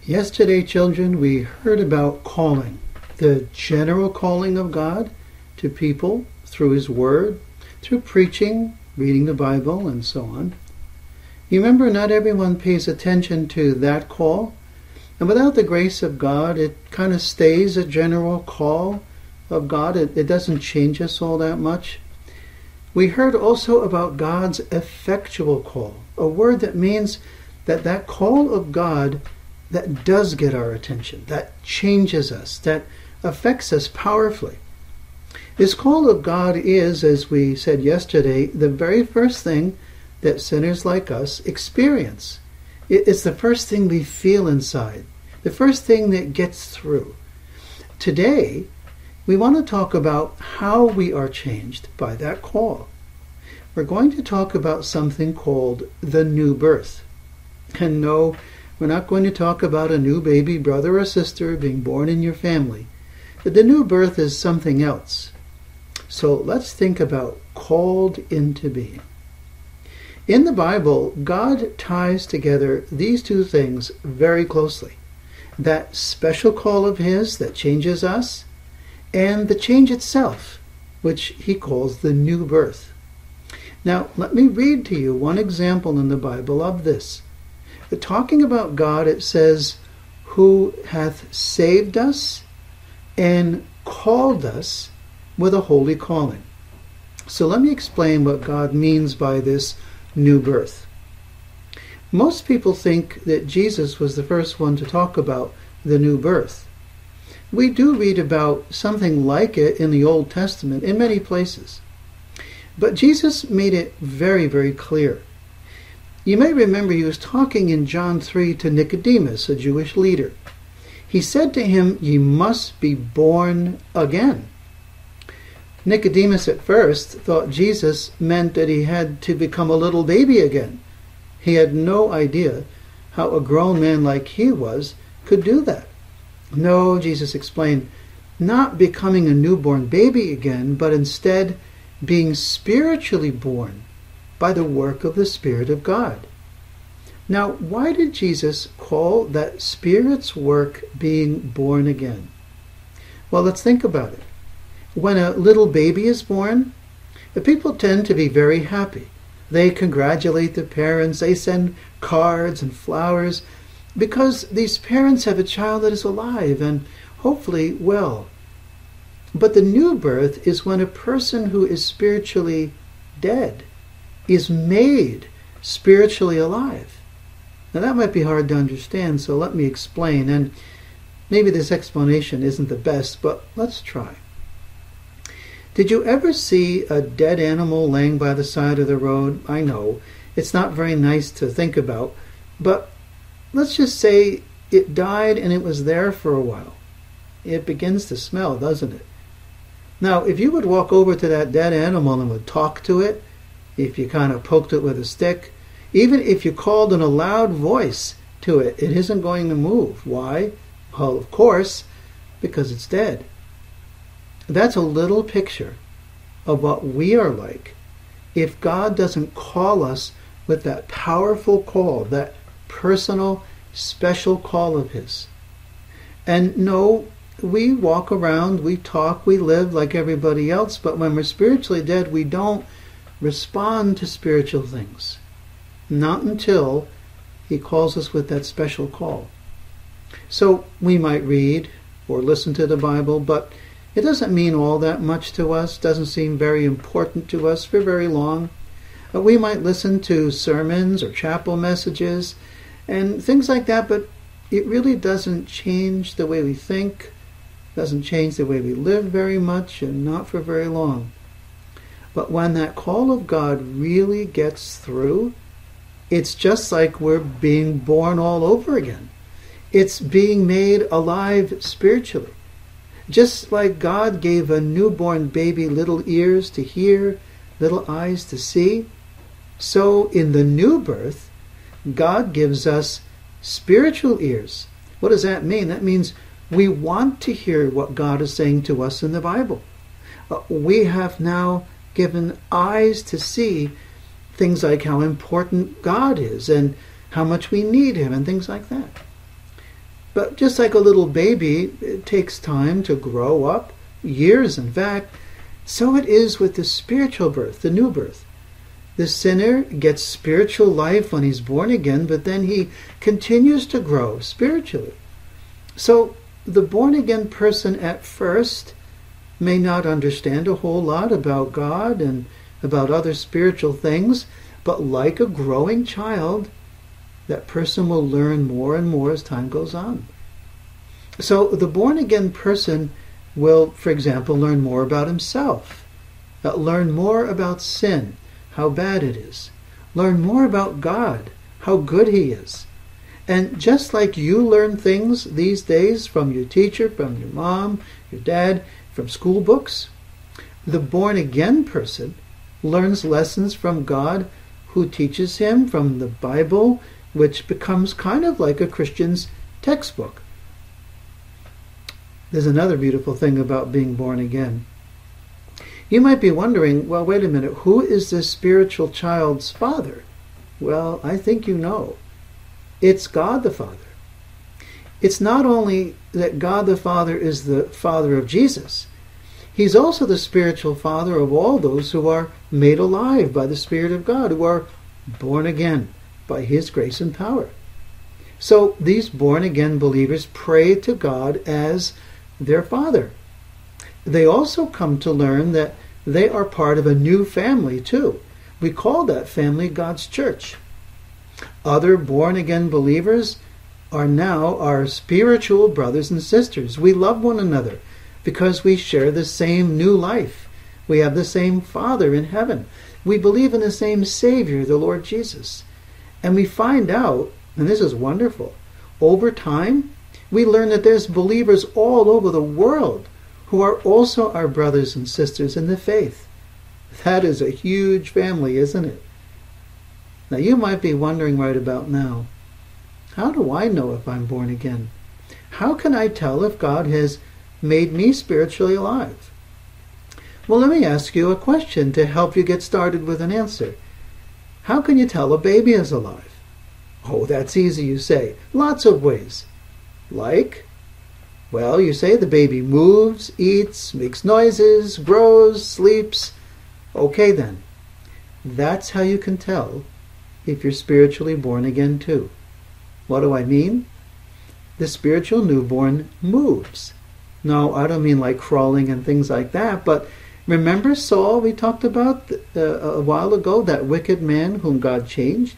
Yesterday, children, we heard about calling, the general calling of God to people through His Word, through preaching, reading the Bible, and so on. You remember, not everyone pays attention to that call, and without the grace of God, it kind of stays a general call of God. It doesn't change us all that much. We heard also about God's effectual call, a word that means that call of God that does get our attention, that changes us, that affects us powerfully. This call of God is, as we said yesterday, the very first thing that sinners like us experience. It's the first thing we feel inside, the first thing that gets through. Today, we want to talk about how we are changed by that call. We're going to talk about something called the new birth. And no, we're not going to talk about a new baby brother or sister being born in your family. The new birth is something else. So let's think about called into being. In the Bible, God ties together these two things very closely. That special call of His that changes us, and the change itself, which He calls the new birth. Now, let me read to you one example in the Bible of this. Talking about God, it says, who hath saved us and called us with a holy calling. So let me explain what God means by this new birth. Most people think that Jesus was the first one to talk about the new birth. We do read about something like it in the Old Testament in many places. But Jesus made it very, very clear. You may remember He was talking in John 3 to Nicodemus, a Jewish leader. He said to him, "Ye must be born again." Nicodemus at first thought Jesus meant that he had to become a little baby again. He had no idea how a grown man like he was could do that. No, Jesus explained, not becoming a newborn baby again, but instead being spiritually born by the work of the Spirit of God. Now, why did Jesus call that Spirit's work being born again? Well, let's think about it. When a little baby is born, the people tend to be very happy. They congratulate the parents, they send cards and flowers, because these parents have a child that is alive and hopefully well. But the new birth is when a person who is spiritually dead is made spiritually alive. Now that might be hard to understand, so let me explain, and maybe this explanation isn't the best, but let's try. Did you ever see a dead animal laying by the side of the road? I know, it's not very nice to think about, but let's just say it died and it was there for a while. It begins to smell, doesn't it? Now, if you would walk over to that dead animal and would talk to it, if you kind of poked it with a stick, even if you called in a loud voice to it, it isn't going to move. Why? Well, of course, because it's dead. That's a little picture of what we are like if God doesn't call us with that powerful call, that personal, special call of His. And no, we walk around, we talk, we live like everybody else, but when we're spiritually dead, we don't respond to spiritual things. Not until He calls us with that special call. So we might read or listen to the Bible, but it doesn't mean all that much to us, doesn't seem very important to us for very long. We might listen to sermons or chapel messages and things like that, but it really doesn't change the way we think, doesn't change the way we live very much, and not for very long. But when that call of God really gets through, it's just like we're being born all over again. It's being made alive spiritually. Just like God gave a newborn baby little ears to hear, little eyes to see, so in the new birth, God gives us spiritual ears. What does that mean? That means we want to hear what God is saying to us in the Bible. We have now given eyes to see things like how important God is and how much we need Him and things like that. But just like a little baby, it takes time to grow up, years in fact, so it is with the spiritual birth, the new birth. The sinner gets spiritual life when he's born again, but then he continues to grow spiritually. So the born-again person at first may not understand a whole lot about God and about other spiritual things, but like a growing child, that person will learn more and more as time goes on. So the born-again person will, for example, learn more about himself, learn more about sin, how bad it is, learn more about God, how good he is. And just like you learn things these days from your teacher, from your mom, your dad, from school books, the born-again person learns lessons from God who teaches him from the Bible, which becomes kind of like a Christian's textbook. There's another beautiful thing about being born again. You might be wondering, well, wait a minute, who is this spiritual child's father? Well, I think you know. It's God the Father. It's not only that God the Father is the Father of Jesus, he's also the spiritual father of all those who are made alive by the Spirit of God, who are born again by his grace and power. So these born-again believers pray to God as their Father. They also come to learn that they are part of a new family too. We call that family God's church. Other born-again believers are now our spiritual brothers and sisters. We love one another because we share the same new life. We have the same Father in heaven. We believe in the same Savior, the Lord Jesus. And we find out, and this is wonderful, over time, we learn that there's believers all over the world who are also our brothers and sisters in the faith. That is a huge family, isn't it? Now you might be wondering right about now, how do I know if I'm born again? How can I tell if God has made me spiritually alive? Well, let me ask you a question to help you get started with an answer. How can you tell a baby is alive? Oh, that's easy, you say. Lots of ways. Like? Well, you say the baby moves, eats, makes noises, grows, sleeps. Okay then. That's how you can tell if you're spiritually born again too. What do I mean? The spiritual newborn moves. No, I don't mean like crawling and things like that, but remember Saul we talked about a while ago, that wicked man whom God changed?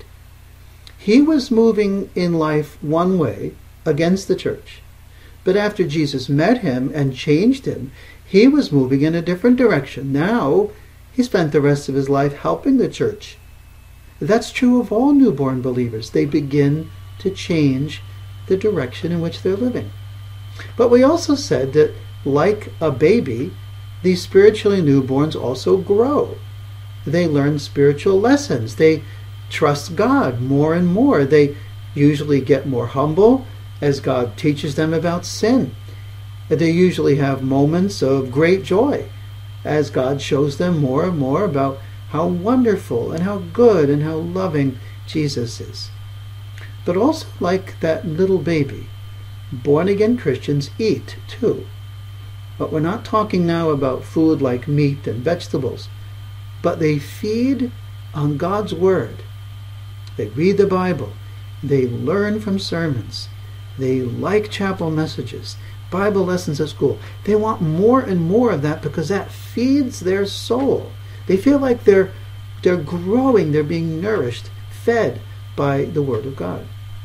He was moving in life one way against the church. But after Jesus met him and changed him, he was moving in a different direction. Now, he spent the rest of his life helping the church. That's true of all newborn believers. They begin to change the direction in which they're living. But we also said that, like a baby, these spiritually newborns also grow. They learn spiritual lessons. They trust God more and more. They usually get more humble as God teaches them about sin. They usually have moments of great joy as God shows them more and more about how wonderful and how good and how loving Jesus is. But also, like that little baby, born-again Christians eat too. But we're not talking now about food like meat and vegetables, but they feed on God's Word. They read the Bible. They learn from sermons. They like chapel messages, Bible lessons at school. They want more and more of that because that feeds their soul. They feel like they're growing, they're being nourished, fed by the Word of God.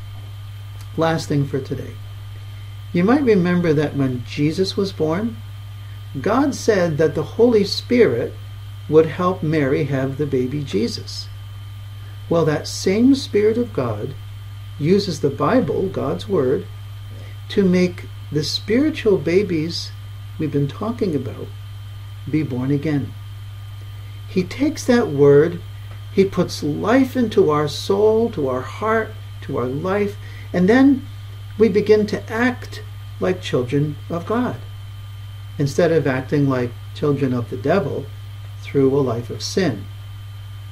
Last thing for today. You might remember that when Jesus was born, God said that the Holy Spirit would help Mary have the baby Jesus. Well, that same Spirit of God uses the Bible, God's Word, to make the spiritual babies we've been talking about be born again. He takes that Word, He puts life into our soul, to our heart, to our life, and then we begin to act like children of God, instead of acting like children of the devil through a life of sin.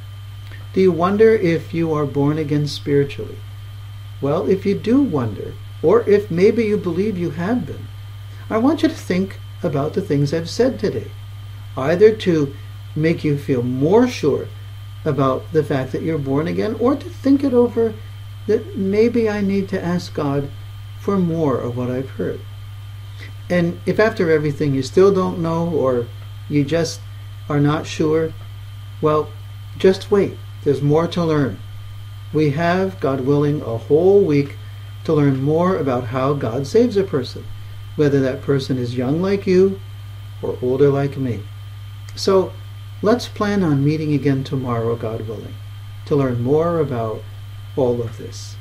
Do you wonder if you are born again spiritually? Well, if you do wonder, or if maybe you believe you have been, I want you to think about the things I've said today, either to make you feel more sure about the fact that you're born again, or to think it over that maybe I need to ask God for more of what I've heard. And if after everything you still don't know, or you just are not sure, well, just wait. There's more to learn. We have, God willing, a whole week to learn more about how God saves a person, whether that person is young like you or older like me. So let's plan on meeting again tomorrow, God willing, to learn more about all of this.